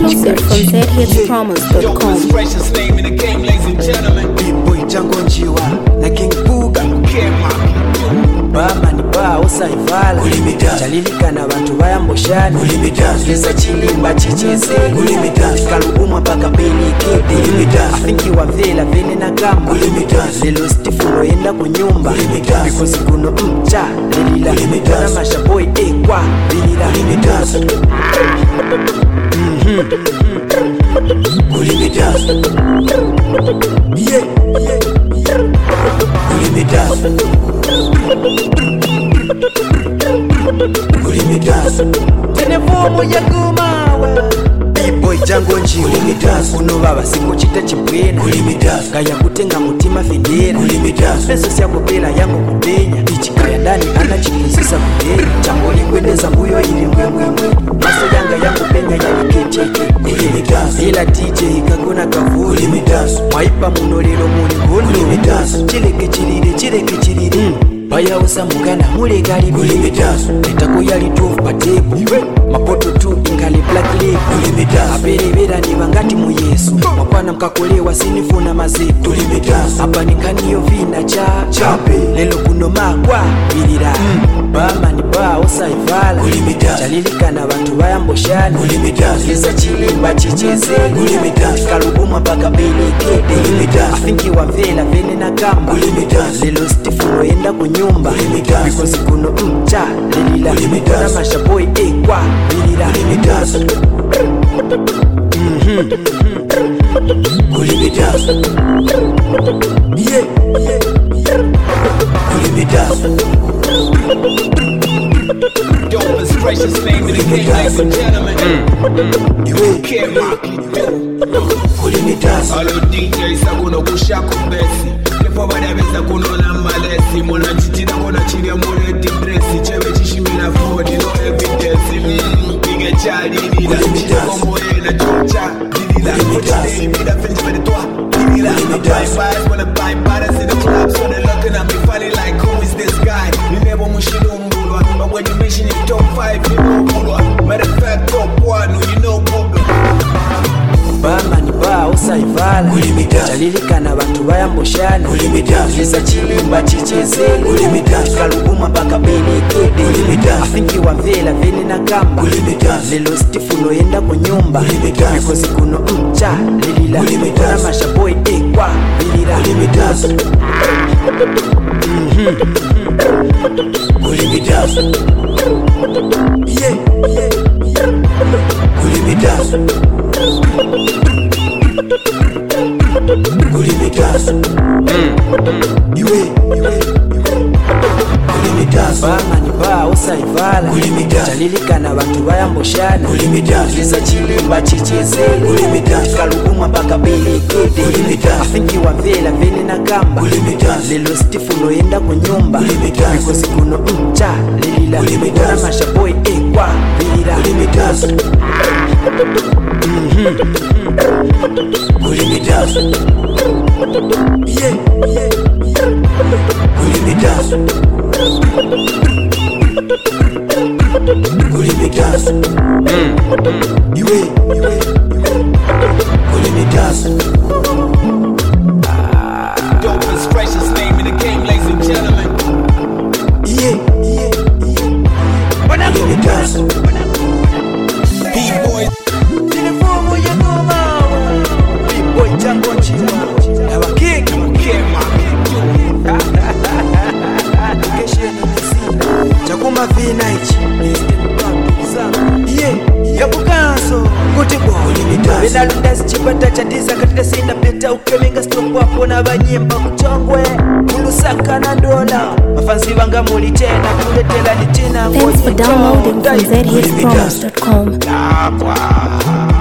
Exclusive from zhitspromos.com. Precious name in the game, ladies and gentlemen. Big boy Django Njiwa na King Puga Bama ni ba usaivala Chalilika bantu bayamboshani Kisa chilimba chichese Kalubumwa paka peni kete Afinki wa vela vene na gamba Lelo Stefano yenda kunyumba Because kuno mcha lelila Wana masha boy kwa lelila Yeah, yeah, Tenevomo ya gumawa B-boy Django Njiwa Kuno baba singo chita chipwena Kaya kutenga mutima fendera Peso siya kupela yangu kupenya Ichikaya ndani ana chikuzisa kutenya Chamboli kwendeza mbuyo ili mbwembwembwe Maso yanga yangu penya ya ikecheke Ila DJ ikakuna kavuli Mwaipa munolelo muli gono Chileke chirire Baya usa mungana mule galibu Netako yali tuofu patebu Mapoto tu ingali black label Aberebera ni bangati mu Yesu Mapana mkakolewa sinifuna mazetu Hapa nikaniyo vina chape Lelo kuno makwa bilira Bama ni ba usa ivala Chalilika na bantu bayamboshani Kisa chilimba chichese Kalubumwa paka beli kete Afinki wa vela vene na gamba Lelo Stefano yenda kunyumba Because kuno mcha lelila Wana masha boy kwa lelila Yeah, yeah, Dopest precious name in the game, ladies and gentlemen. Hello DJ sakuno kushako besi Lepo badabeza kunona malesi Mwana chichina kona chiria mure depresi Chewe chishimina forward, no evidence Bige chali nila Chiko moe na chocha Dilila Today mida finch with the toa Dilila I buy fires when I buy bodies in the club So they looking at me funny like who is this guy You never mushino mbulwa But when you mention it top 5 you know mbulwa Matter of fact top 1 you know mbulwa Bama ni ba usaivala Chalilika na bantu bayamboshani Kisa chilimba chichese Kalubumwa paka beli kete Afinki wa vela vene na gamba Lelo Stefano yenda kunyumba Because kuno mcha lelila Wana masha boy kwa lelila Yeah, yeah, Bama ni ba usaivala Chalilika na bantu bayamboshani Kisa chilimba chichese Kalubumwa paka beli kete Afinki wa vela vene na gamba Lelo Stefano yenda kunyumba Because kuno mcha lelila Wana masha boy kwa lelila Yeah, yeah, Dopest precious name in the game, ladies and gentlemen. yeah, yeah, P-boys Tenevomo ya gumawa B-boy Django Njiwa Ewa king Location imezina Chakuma V-Night Yeah, ya bukanso Kuti bo Vena lundazi chipata chatiza katika sinda peta ukeminga stop wapo na banyimba kuchongwe Kulusaka na dola Mafansi banga muli tena kuletela ni tina Thanks for downloading from zhitspromos.com.